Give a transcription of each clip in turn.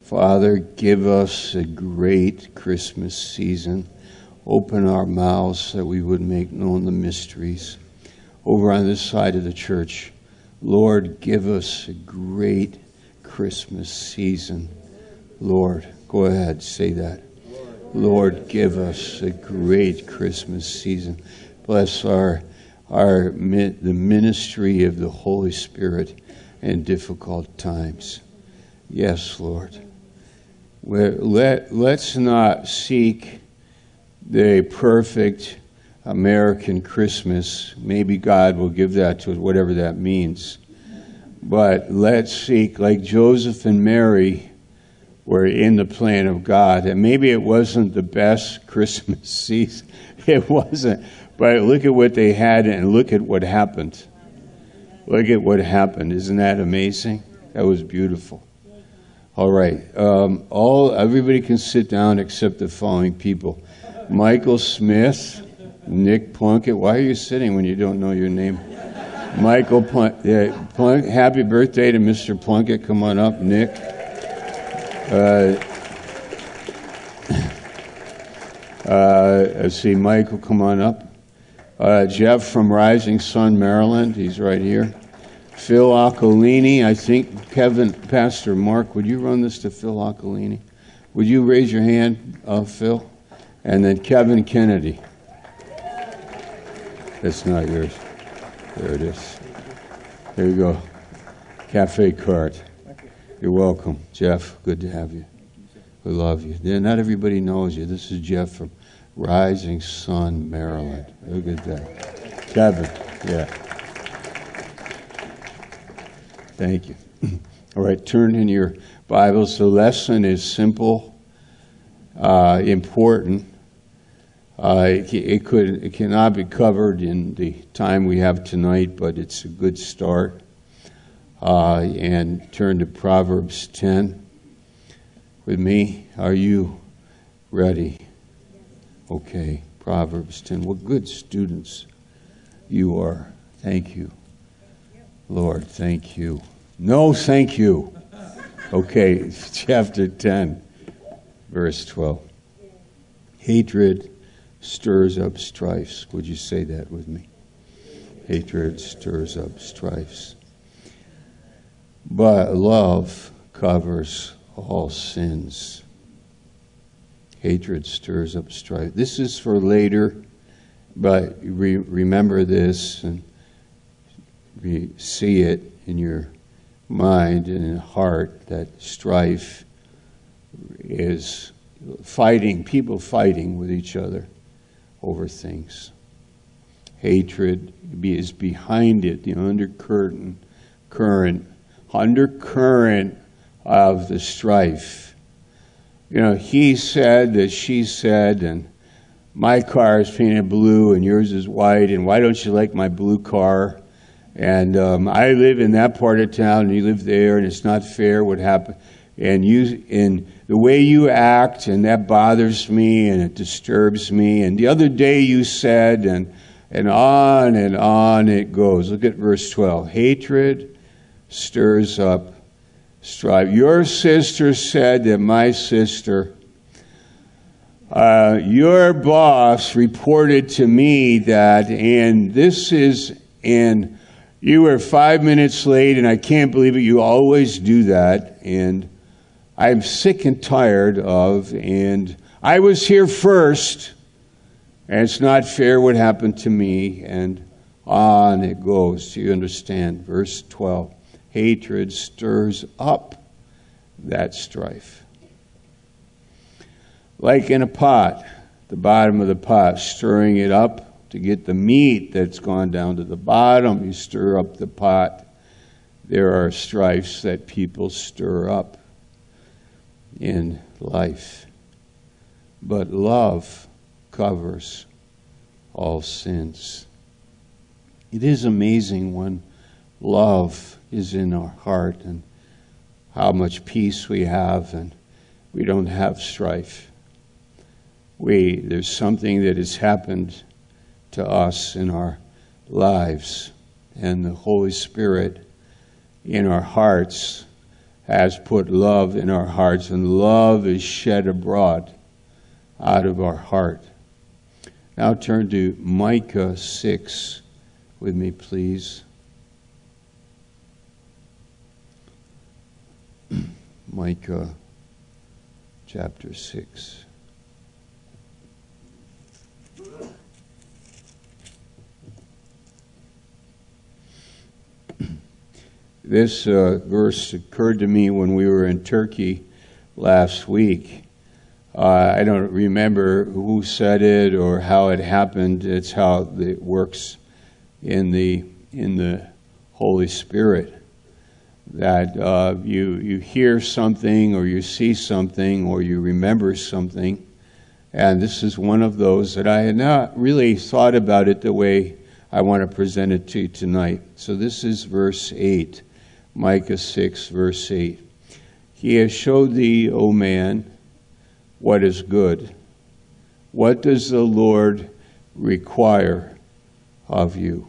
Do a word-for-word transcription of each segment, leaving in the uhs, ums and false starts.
Father, give us a great Christmas season. Open our mouths that we would make known the mysteries. Over on this side of the church, Lord, give us a great Christmas season. Lord, go ahead, say that. Lord, give us a great Christmas season. Bless our our the ministry of the Holy Spirit in difficult times. Yes, Lord. We're, let, let's not seek the perfect American Christmas. Maybe God will give that to us, whatever that means. But let's seek, like Joseph and Mary were in the plan of God. And maybe it wasn't the best Christmas season. It wasn't. But look at what they had and look at what happened. Look at what happened. Isn't that amazing? That was beautiful. All right. Um, all everybody can sit down except the following people. Michael Smith, Nick Plunkett. Why are you sitting when you don't know your name? Michael Plunk, yeah, Plunk, happy birthday to Mister Plunkett. Come on up, Nick. Uh, uh, let's see, Michael, come on up. Uh, Jeff from Rising Sun, Maryland. He's right here. Phil Occolini. I think Kevin, Pastor Mark, would you run this to Phil Occolini? Would you raise your hand, uh, Phil? And then Kevin Kennedy. That's not yours. There it is. There you go. Cafe card. You're welcome. Jeff, good to have you. We love you. Yeah, not everybody knows you. This is Jeff from Rising Sun, Maryland. Look at that. Kevin, yeah. Thank you. All right, turn in your Bibles. The lesson is simple, uh, important. Uh, it, it could, it cannot be covered in the time we have tonight, but it's a good start. Uh, and turn to Proverbs ten with me. Are you ready? Okay, Proverbs ten. What good students you are. Thank you. Lord, thank you. No, thank you. Okay, chapter ten, verse twelve. Hatred stirs up strifes. Would you say that with me? Hatred stirs up strifes. But love covers all sins. Hatred stirs up strife. This is for later, but re- remember this and re- see it in your mind and in heart that strife is fighting, people fighting with each other over things. Hatred is behind it, the undercurrent, current, undercurrent of the strife. You know, he said that she said, and my car is painted blue and yours is white, and why don't you like my blue car? And um, I live in that part of town and you live there, and it's not fair what happened. And you, in the way you act, and that bothers me and it disturbs me. And the other day you said, and and on and on it goes. Look at verse twelve. Hatred stirs up strife. Your sister said that my sister, uh, your boss reported to me that, and this is, and you were five minutes late, and I can't believe it. You always do that, and I'm sick and tired of, and I was here first, and it's not fair what happened to me, and on it goes. Do you understand? Verse twelve. Hatred stirs up that strife. Like in a pot, the bottom of the pot, stirring it up to get the meat that's gone down to the bottom. You stir up the pot. There are strifes that people stir up in life. But love covers all sins. It is amazing when love is in our heart and how much peace we have, and we don't have strife. We there's something that has happened to us in our lives, and the Holy Spirit in our hearts has put love in our hearts, and love is shed abroad out of our heart. Now turn to Micah six with me, please. Micah chapter six. This uh, verse occurred to me when we were in Turkey last week. Uh, I don't remember who said it or how it happened. It's how it works in the in the Holy Spirit. That uh, you you hear something or you see something or you remember something, and this is one of those that I had not really thought about it the way I want to present it to you tonight. So this is verse eight. Micah six, verse eight. He has showed thee, O man, what is good. What does the Lord require of you?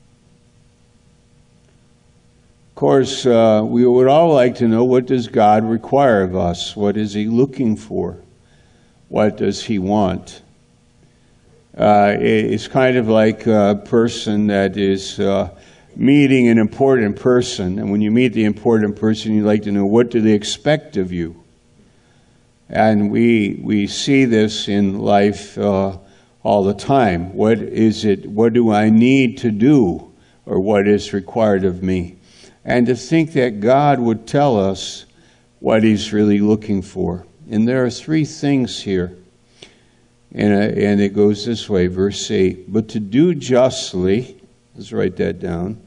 Of course, uh, we would all like to know, what does God require of us? What is He looking for? What does He want? Uh, it's kind of like a person that is uh, meeting an important person, and when you meet the important person, you like to know, what do they expect of you? And we we see this in life uh, all the time. What is it? What do I need to do, or what is required of me? And to think that God would tell us what He's really looking for. And there are three things here, and uh, and it goes this way, verse eight. But to do justly, let's write that down.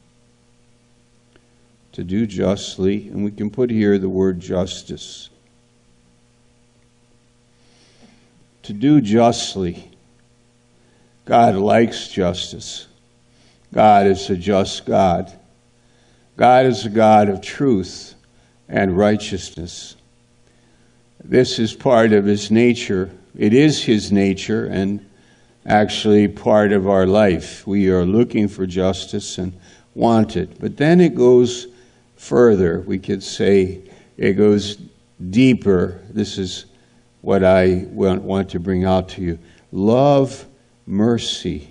To do justly, and we can put here the word justice. To do justly. God likes justice. God is a just God. God is a God of truth and righteousness. This is part of His nature. It is His nature and actually part of our life. We are looking for justice and want it. But then it goes further. We could say it goes deeper. This is what I want to bring out to you. Love mercy.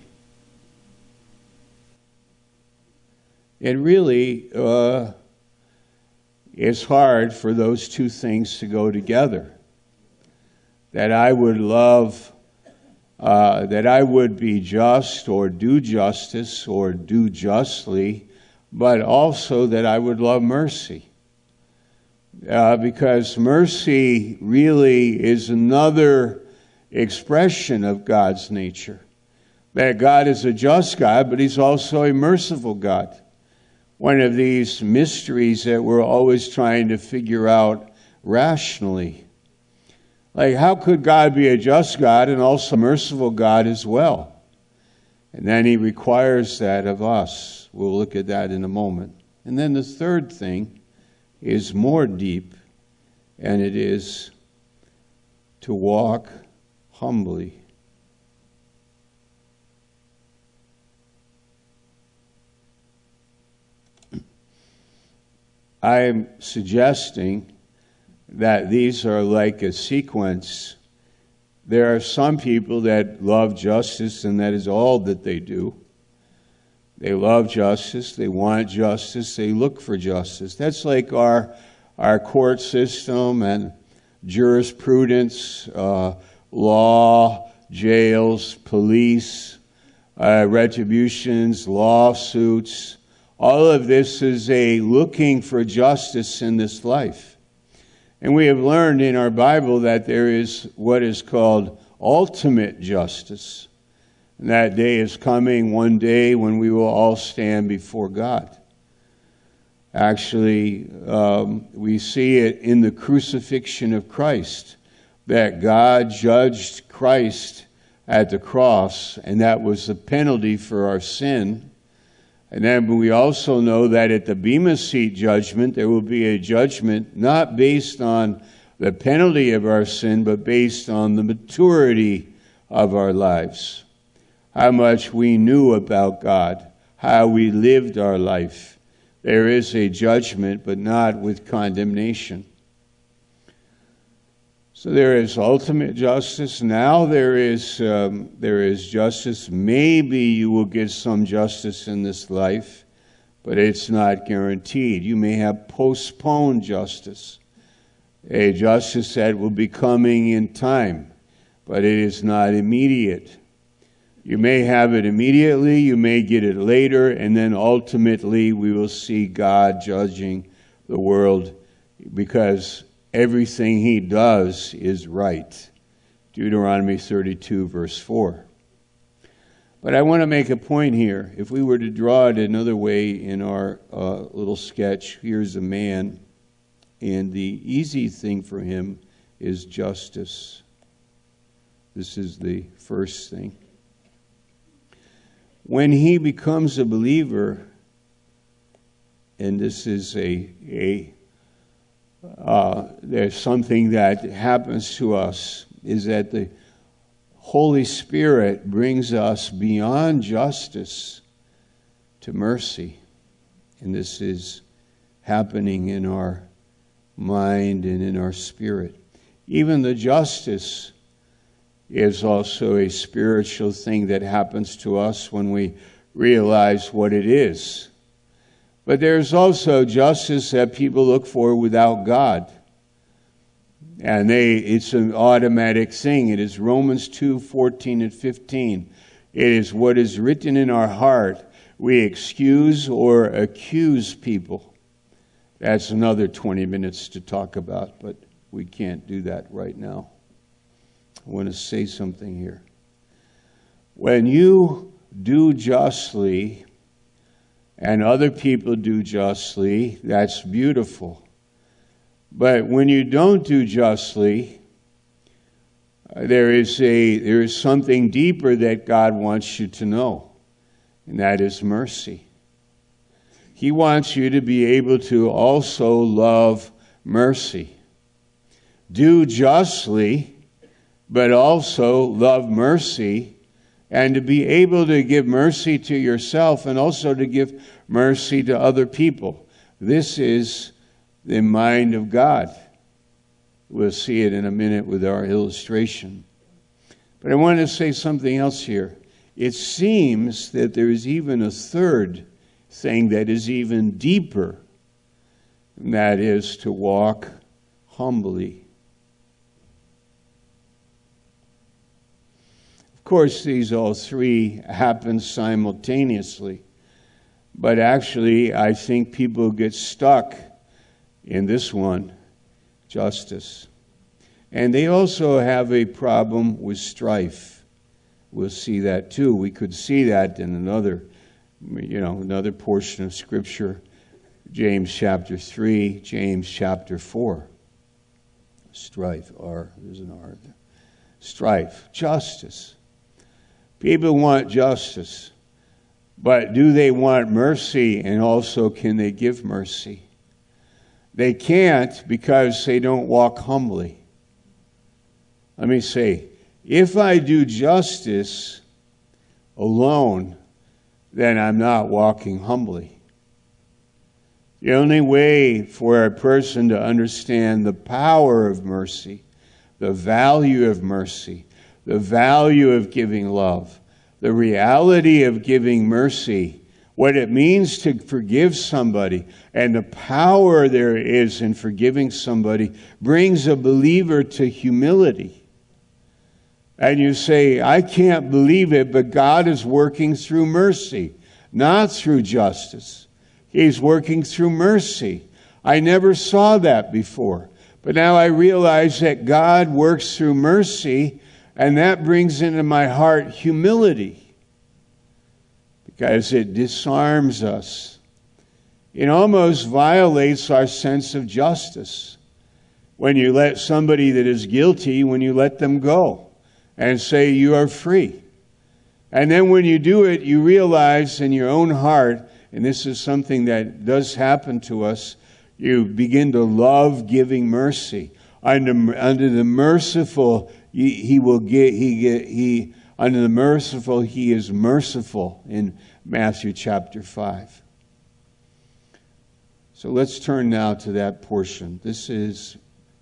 It really uh, is hard for those two things to go together. That I would love, uh, that I would be just or do justice or do justly, but also that I would love mercy. Uh, because mercy really is another expression of God's nature. That God is a just God, but He's also a merciful God. One of these mysteries that we're always trying to figure out rationally. Like, how could God be a just God and also a merciful God as well? And then He requires that of us. We'll look at that in a moment. And then the third thing is more deep, and it is to walk humbly. I am suggesting that these are like a sequence. There are some people that love justice, and that is all that they do. They love justice, they want justice, they look for justice. That's like our our court system and jurisprudence, uh, law, jails, police, uh, retributions, lawsuits. All of this is a looking for justice in this life. And we have learned in our Bible that there is what is called ultimate justice. And that day is coming, one day when we will all stand before God. Actually, um, we see it in the crucifixion of Christ, that God judged Christ at the cross, and that was the penalty for our sin. And then we also know that at the Bema Seat judgment, there will be a judgment not based on the penalty of our sin, but based on the maturity of our lives. How much we knew about God, how we lived our life, there is a judgment, but not with condemnation. So there is ultimate justice. Now there is um, there is justice. Maybe you will get some justice in this life, but it's not guaranteed. You may have postponed justice, a justice that will be coming in time, but it is not immediate. You may have it immediately, you may get it later, and then ultimately we will see God judging the world because everything he does is right. Deuteronomy thirty-two, verse four. But I want to make a point here. If we were to draw it another way in our uh, little sketch, here's a man, and the easy thing for him is justice. This is the first thing. When he becomes a believer, and this is a, a uh, there's something that happens to us, is that the Holy Spirit brings us beyond justice to mercy. And this is happening in our mind and in our spirit. Even the justice is also a spiritual thing that happens to us when we realize what it is. But there's also justice that people look for without God. And they it's an automatic thing. It is Romans two, fourteen and fifteen. It is what is written in our heart. We excuse or accuse people. That's another twenty minutes to talk about, but we can't do that right now. I want to say something here. When you do justly and other people do justly, that's beautiful. But when you don't do justly, uh, there is a there is something deeper that God wants you to know, and that is mercy. He wants you to be able to also love mercy. Do justly, but also love mercy, and to be able to give mercy to yourself and also to give mercy to other people. This is the mind of God. We'll see it in a minute with our illustration. But I want to say something else here. It seems that there is even a third thing that is even deeper, and that is to walk humbly. Of course, these all three happen simultaneously, but actually I think people get stuck in this one, justice. And they also have a problem with strife. We'll see that too. We could see that in another, you know, another portion of Scripture, James chapter three, James chapter four. Strife, R, there's an R there. Strife, justice. People want justice, but do they want mercy, and also can they give mercy? They can't because they don't walk humbly. Let me say, if I do justice alone, then I'm not walking humbly. The only way for a person to understand the power of mercy, the value of mercy, the value of giving love, the reality of giving mercy, what it means to forgive somebody, and the power there is in forgiving somebody, brings a believer to humility. And you say, I can't believe it, but God is working through mercy, not through justice. He's working through mercy. I never saw that before. But now I realize that God works through mercy, and that brings into my heart humility. Because it disarms us. It almost violates our sense of justice. When you let somebody that is guilty, when you let them go and say you are free. And then when you do it, you realize in your own heart, and this is something that does happen to us, you begin to love giving mercy. Under, under the merciful, he, he will get, he get, he, under the merciful, he is merciful in Matthew chapter five. So let's turn now to that portion. This is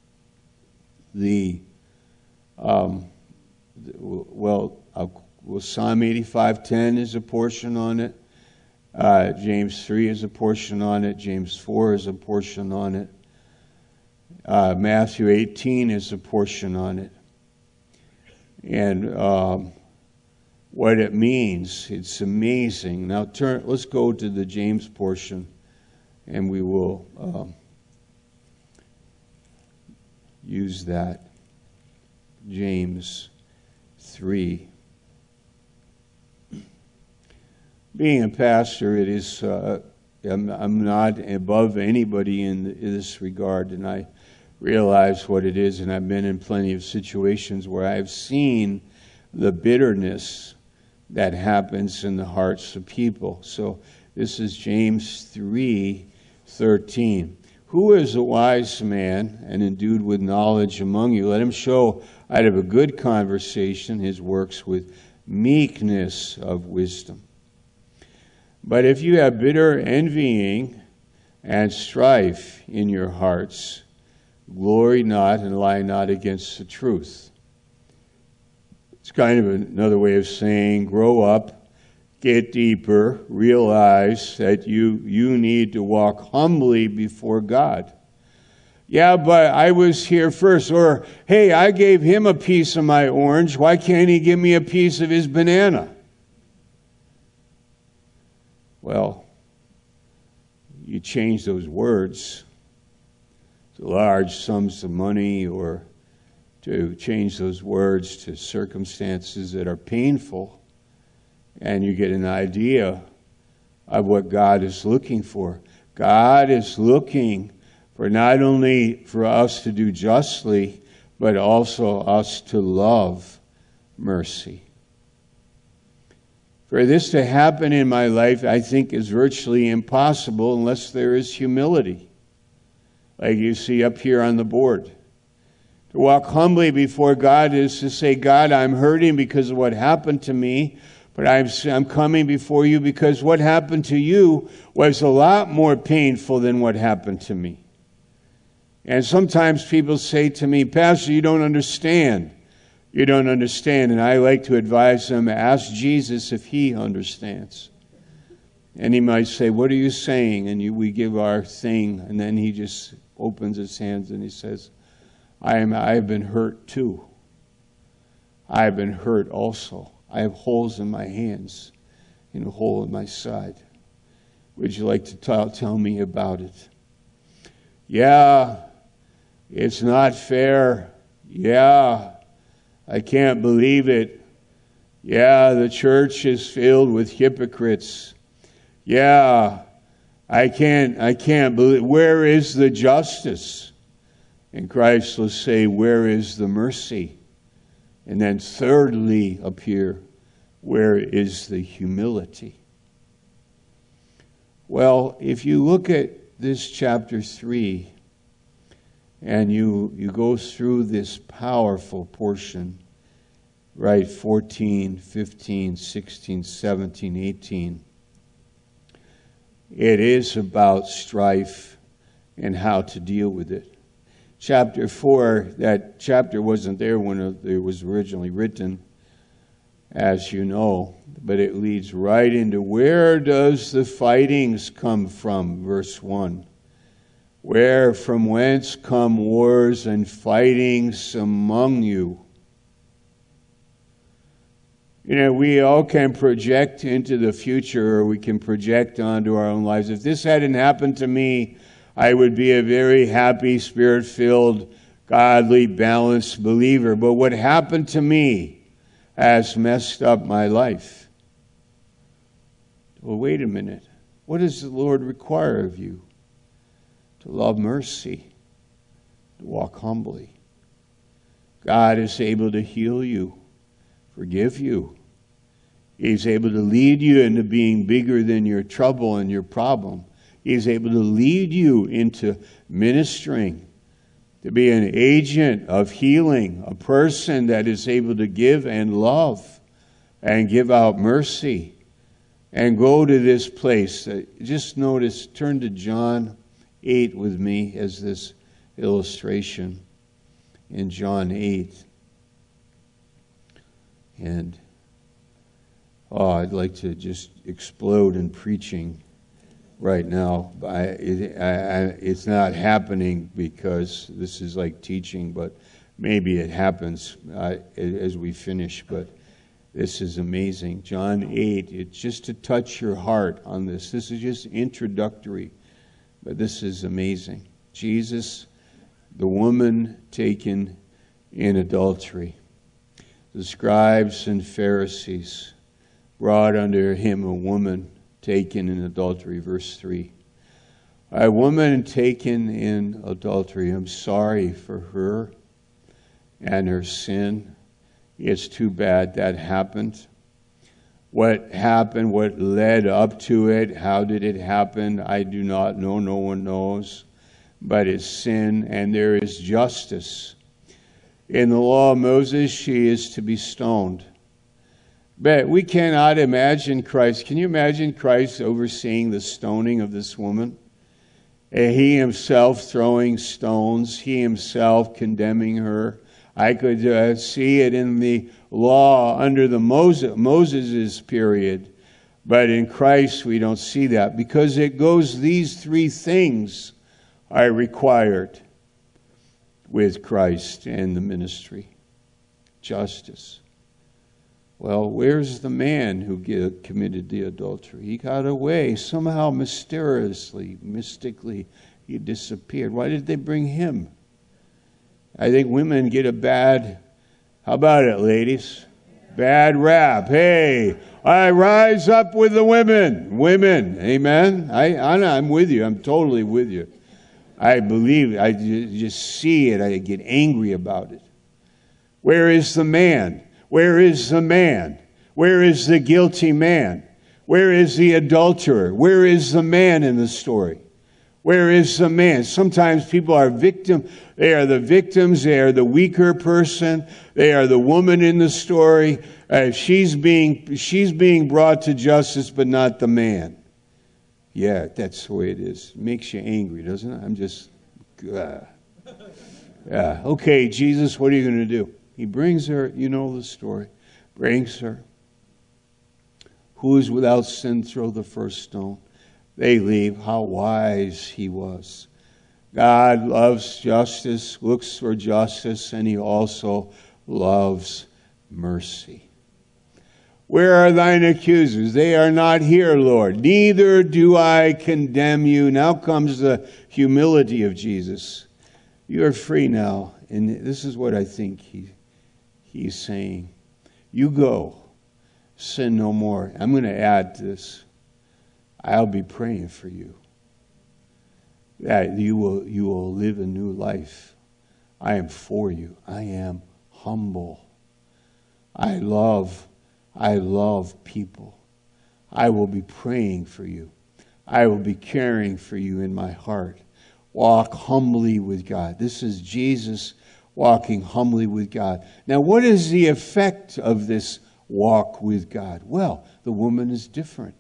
the, um, well, uh, well Psalm eighty-five ten is a portion on it. Uh, James three is a portion on it. James four is a portion on it. Uh, Matthew eighteen is a portion on it. And um, what it means, it's amazing. Now turn. Let's go to the James portion, and we will um, use that. James three. Being a pastor, it is uh, I'm, I'm not above anybody in, the, in this regard, and I realize what it is, and I've been in plenty of situations where I've seen the bitterness that happens in the hearts of people. So this is James three thirteen. Who is a wise man and endued with knowledge among you? Let him show out of a good conversation his works with meekness of wisdom. But if you have bitter envying and strife in your hearts, glory not and lie not against the truth. It's kind of another way of saying, grow up, get deeper, realize that you, you need to walk humbly before God. Yeah, but I was here first. Or, hey, I gave him a piece of my orange. Why can't he give me a piece of his banana? Well, you change those words to large sums of money, or to change those words to circumstances that are painful, and you get an idea of what God is looking for. God is looking for not only for us to do justly, but also us to love mercy. For this to happen in my life, I think, is virtually impossible unless there is humility, like you see up here on the board. To walk humbly before God is to say, God, I'm hurting because of what happened to me, but I'm, I'm coming before you because what happened to you was a lot more painful than what happened to me. And sometimes people say to me, Pastor, you don't understand. You don't understand. And I like to advise them, ask Jesus if he understands. And he might say, what are you saying? And you, we give our thing, and then he just opens his hands and he says, I am, I have been hurt too. I have been hurt also. I have holes in my hands and a hole in my side. Would you like to tell, tell me about it? Yeah, it's not fair. Yeah, I can't believe it. Yeah, the church is filled with hypocrites. Yeah, I can't, I can't believe. Where is the justice? And Christ will say, where is the mercy? And then thirdly appear, where is the humility? Well, if you look at this chapter three, and you, you go through this powerful portion, right, fourteen, fifteen, sixteen, seventeen, eighteen, it is about strife and how to deal with it. Chapter four, that chapter wasn't there when it was originally written, as you know, but it leads right into where does the fightings come from, verse one. Where, from whence come wars and fightings among you? You know, we all can project into the future, or we can project onto our own lives. If this hadn't happened to me, I would be a very happy, spirit-filled, godly, balanced believer. But what happened to me has messed up my life. Well, wait a minute. What does the Lord require of you? To love mercy, to walk humbly. God is able to heal you, forgive you. He's able to lead you into being bigger than your trouble and your problem. He's able to lead you into ministering, to be an agent of healing, a person that is able to give and love and give out mercy and go to this place. Just notice, turn to John eight with me as this illustration in John eight. And oh, I'd like to just explode in preaching right now. I, it, I, I, it's not happening because this is like teaching, but maybe it happens uh, as we finish. But this is amazing. John eight, it's just to touch your heart on this. This is just introductory, but this is amazing. Jesus, the woman taken in adultery. The scribes and Pharisees brought unto him a woman taken in adultery. Verse three. A woman taken in adultery. I'm sorry for her and her sin. It's too bad that happened. What happened, what led up to it, how did it happen, I do not know, no one knows. But it's sin, and there is justice. In the law of Moses, she is to be stoned. But we cannot imagine Christ. Can you imagine Christ overseeing the stoning of this woman? And he himself throwing stones, he himself condemning her. I could uh, see it in the law under the Moses Moses's period, but in Christ we don't see that because it goes, these three things are required with Christ and the ministry. Justice. Well, where's the man who get, committed the adultery? He got away. Somehow, mysteriously, mystically, he disappeared. Why did they bring him? I think women get a bad, how about it, ladies? Bad rap. Hey, I rise up with the women. Women. Amen? I, I'm with you. I'm totally with you. I believe, I just see it, I get angry about it. Where is the man? Where is the man? Where is the guilty man? Where is the adulterer? Where is the man in the story? Where is the man? Sometimes people are victim. They are the victims. They are the weaker person. They are the woman in the story. Uh, she's being she's being brought to justice, but not the man. Yeah, that's the way it is. It makes you angry, doesn't it? I'm just, uh, yeah. Okay, Jesus, what are you going to do? He brings her, you know the story, brings her. Who is without sin, throw the first stone. They leave. How wise he was. God loves justice, looks for justice, and he also loves mercy. Where are thine accusers? They are not here, Lord. Neither do I condemn you. Now comes the humility of Jesus. You are free now. And this is what I think he, he's saying. You go. Sin no more. I'm going to add this. I'll be praying for you. That you will, you will live a new life. I am for you. I am humble. I love I love people. I will be praying for you. I will be caring for you in my heart. Walk humbly with God. This is Jesus walking humbly with God. Now, what is the effect of this walk with God? Well, the woman is different.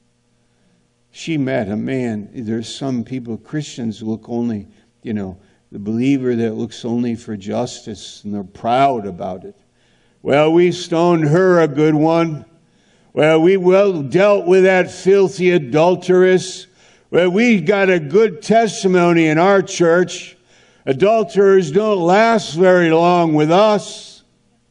She met a man. There's some people, Christians, look only, you know, the believer that looks only for justice, and they're proud about it. Well, we stoned her, a good one. Well, we well dealt with that filthy adulteress. Well, we got a good testimony in our church. Adulterers don't last very long with us.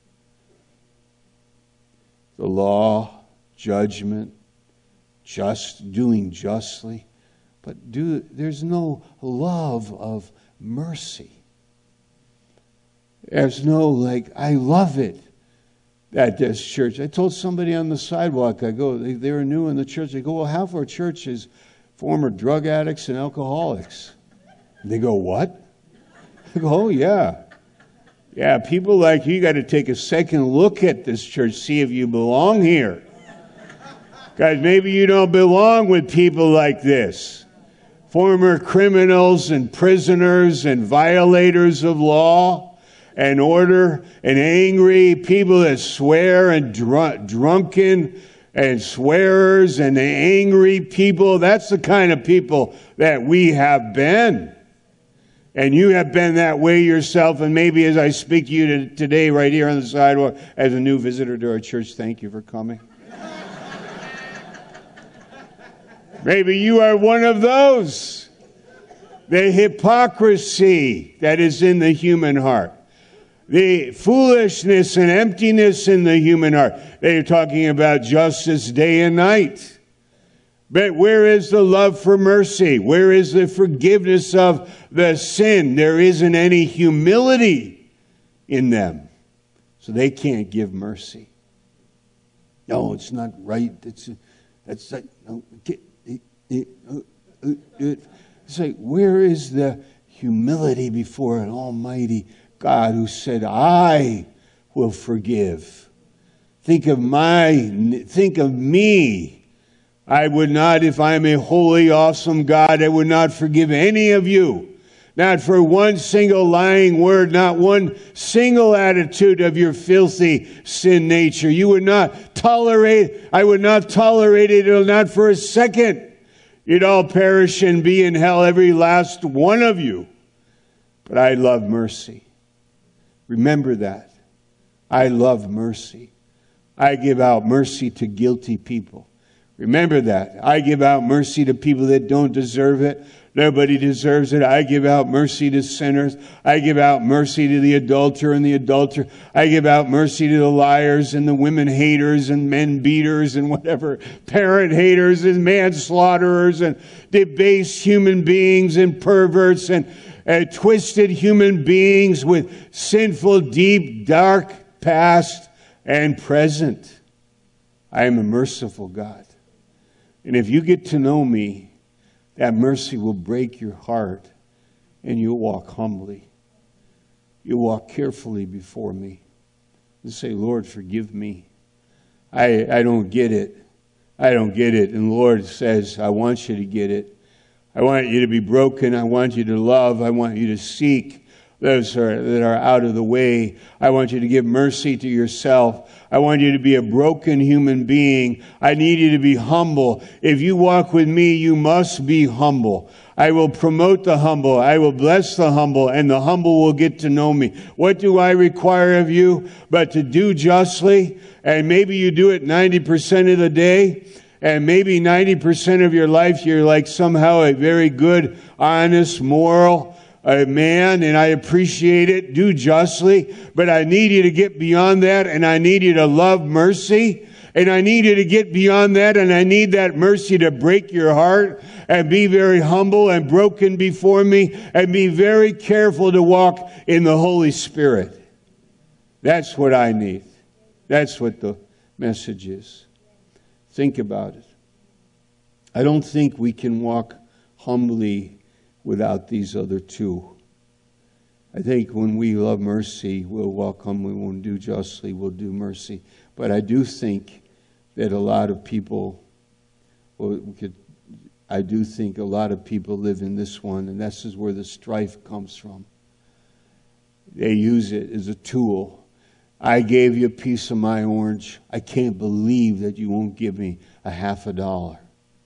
The law, judgment, just doing justly, but do there's no love of mercy. There's no like, I love it. At this church. I told somebody on the sidewalk, I go, they, they were new in the church. They go, well, half our church is former drug addicts and alcoholics. And they go, what? I go, oh, yeah. Yeah, people like you got to take a second look at this church, see if you belong here. Guys, maybe you don't belong with people like this. Former criminals and prisoners and violators of law and order, and angry people that swear, and dr- drunken and swearers and the angry people. That's the kind of people that we have been. And you have been that way yourself. And maybe as I speak to you to, today right here on the sidewalk as a new visitor to our church, thank you for coming. Maybe you are one of those. The hypocrisy that is in the human heart. The foolishness and emptiness in the human heart. They're talking about justice day and night. But where is the love for mercy? Where is the forgiveness of the sin? There isn't any humility in them. So they can't give mercy. No, it's not right. It's, that's like, no, it, it, it, uh, it. It's like, where is the humility before an almighty God who said, I will forgive. Think of my, think of me. I would not, if I am a holy, awesome God, I would not forgive any of you. Not for one single lying word, not one single attitude of your filthy sin nature. You would not tolerate, I would not tolerate it, not for a second. You'd all perish and be in hell, every last one of you. But I love mercy. Remember that. I love mercy. I give out mercy to guilty people. Remember that. I give out mercy to people that don't deserve it. Nobody deserves it. I give out mercy to sinners. I give out mercy to the adulterer and the adulterer. I give out mercy to the liars and the women haters and men beaters and whatever, parent haters and manslaughterers and debased human beings and perverts and uh, twisted human beings with sinful, deep, dark past and present. I am a merciful God. And if you get to know me, that mercy will break your heart and you'll walk humbly. You'll walk carefully before me and say, Lord, forgive me. I, I don't get it. I don't get it. And the Lord says, I want you to get it. I want you to be broken. I want you to love. I want you to seek those that are, that are out of the way. I want you to give mercy to yourself. I want you to be a broken human being. I need you to be humble. If you walk with me, you must be humble. I will promote the humble. I will bless the humble, and the humble will get to know me. What do I require of you? But to do justly, and maybe you do it ninety percent of the day, and maybe ninety percent of your life you're like somehow a very good, honest, moral a man, and I appreciate it. Do justly. But I need you to get beyond that, and I need you to love mercy. And I need you to get beyond that, and I need that mercy to break your heart and be very humble and broken before me and be very careful to walk in the Holy Spirit. That's what I need. That's what the message is. Think about it. I don't think we can walk humbly without these other two. I think when we love mercy, we'll walk humbly. When we do justly, we'll do mercy. But I do think that a lot of people, well, we could, I do think a lot of people live in this one, and this is where the strife comes from. They use it as a tool. I gave you a piece of my orange. I can't believe that you won't give me a half a dollar.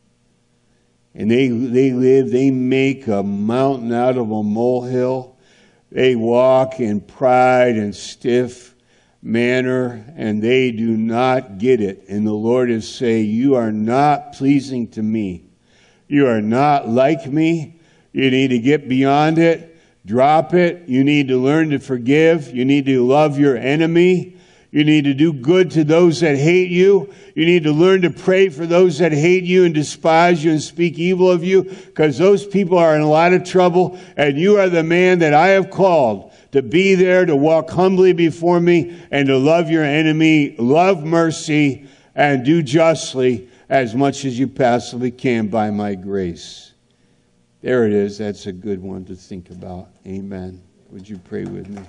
And they they live, they make a mountain out of a molehill. They walk in pride and stiff manner, and they do not get it. And the Lord is saying, you are not pleasing to me. You are not like me. You need to get beyond it. Drop it. You need to learn to forgive. You need to love your enemy. You need to do good to those that hate you. You need to learn to pray for those that hate you and despise you and speak evil of you, because those people are in a lot of trouble, and you are the man that I have called to be there, to walk humbly before me, and to love your enemy, love mercy, and do justly as much as you possibly can by my grace. There it is. That's a good one to think about. Amen. Would you pray with me?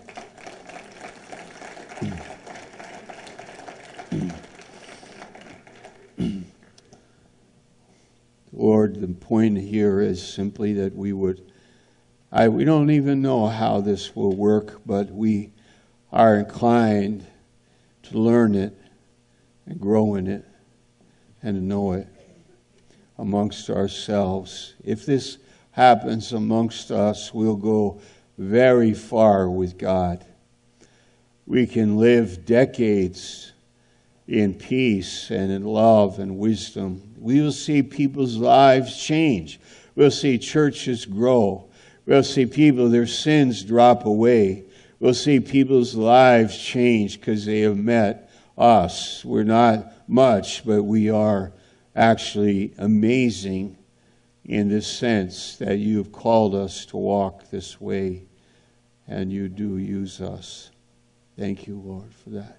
Lord, the point here is simply that we would, I, we don't even know how this will work, but we are inclined to learn it and grow in it. and to know it amongst ourselves. If this happens amongst us, we'll go very far with God. We can live decades in peace and in love and wisdom. We will see people's lives change. We'll see churches grow. We'll see people, their sins drop away. We'll see people's lives change because they have met us. We're not much, but we are actually amazing in this sense that you have called us to walk this way, and you do use us. Thank you, Lord, for that.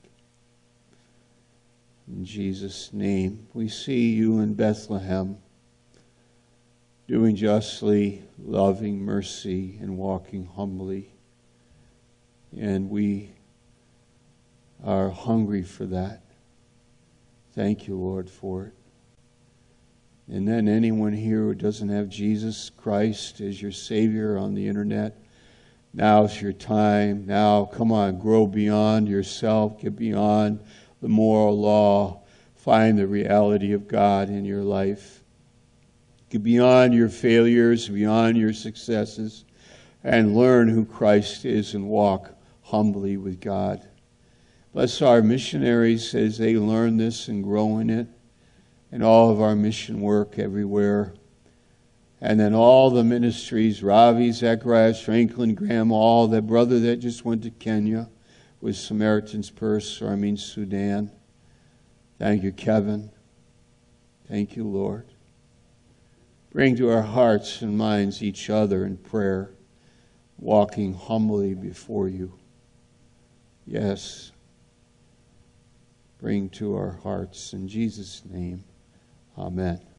In Jesus' name, we see you in Bethlehem, doing justly, loving mercy, and walking humbly. And we are hungry for that. Thank you, Lord, for it. And then anyone here who doesn't have Jesus Christ as your Savior on the internet, now's your time. Now, come on, grow beyond yourself, get beyond the moral law, find the reality of God in your life. Get beyond your failures, beyond your successes, and learn who Christ is and walk humbly with God. Bless our missionaries as they learn this and grow in it, and all of our mission work everywhere. And then all the ministries, Ravi, Zacharias, Franklin, Graham, all that brother that just went to Kenya with Samaritan's Purse, or I mean Sudan. Thank you, Kevin. Thank you, Lord. Bring to our hearts and minds each other in prayer, walking humbly before you. Yes. Bring to our hearts in Jesus' name. Amen.